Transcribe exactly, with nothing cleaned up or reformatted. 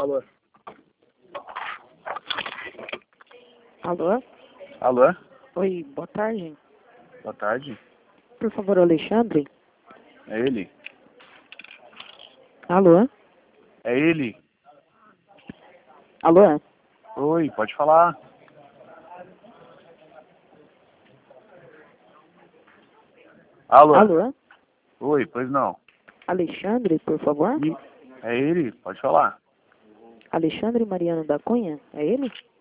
Alô? Alô? Alô? Oi, boa tarde. Boa tarde. Por favor, Alexandre? É ele? Alô? É ele? Alô? Oi, pode falar. Alô? Alô? Oi, pois não. Alexandre, por favor? E- É ele? Pode falar. Alexandre Mariano da Cunha? É ele?